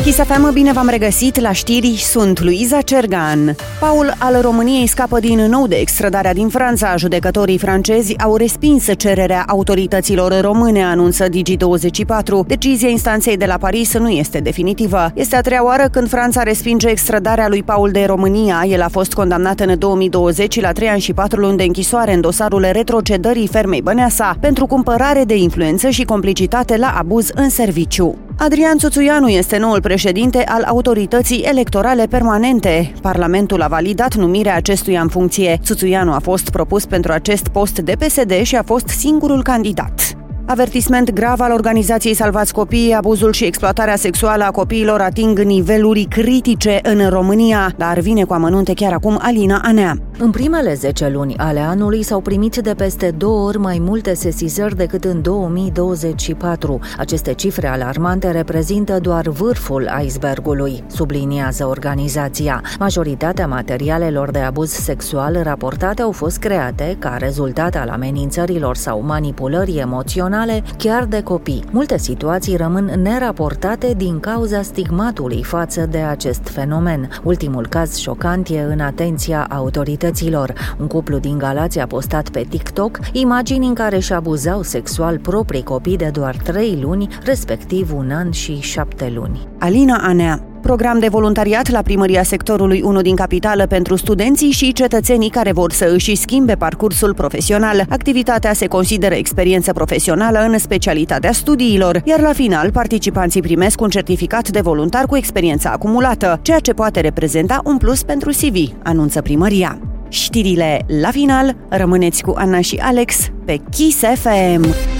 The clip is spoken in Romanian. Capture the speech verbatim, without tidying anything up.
Kiss F M, bine v-am regăsit la știri, sunt Luiza Cergan. Paul al României scapă din nou de extradarea din Franța. Judecătorii francezi au respins cererea autorităților române, anunță Digi douăzeci și patru. Decizia instanței de la Paris nu este definitivă. Este a treia oară când Franța respinge extradarea lui Paul de România. El a fost condamnat în două mii douăzeci la trei ani și patru luni de închisoare în dosarul retrocedării fermei Băneasa pentru cumpărare de influență și complicitate la abuz în serviciu. Adrian Țuțuianu este noul președinte al Autorității Electorale Permanente. Parlamentul a validat numirea acestuia în funcție. Țuțuianu a fost propus pentru acest post de P S D și a fost singurul candidat. Avertisment grav al organizației Salvați Copiii: abuzul și exploatarea sexuală a copiilor ating niveluri critice în România, dar vine cu amănunte chiar acum Alina Anea. În primele zece luni ale anului s-au primit de peste două ori mai multe sesizări decât în două mii douăzeci și patru. Aceste cifre alarmante reprezintă doar vârful icebergului, subliniază organizația. Majoritatea materialelor de abuz sexual raportate au fost create ca rezultat al amenințărilor sau manipulării emoționale chiar de copii. Multe situații rămân neraportate din cauza stigmatului față de acest fenomen. Ultimul caz șocant e în atenția autorităților. Un cuplu din Galați a postat pe TikTok imagini în care își abuzau sexual proprii copii de doar trei luni, respectiv un an și șapte luni. Alina Anea. Program de voluntariat la primăria sectorului unu din capitală pentru studenții și cetățenii care vor să își schimbe parcursul profesional. Activitatea se consideră experiență profesională în specialitatea studiilor, iar la final participanții primesc un certificat de voluntar cu experiența acumulată, ceea ce poate reprezenta un plus pentru C V, anunță primăria. Știrile la final, rămâneți cu Ana și Alex pe Kiss F M.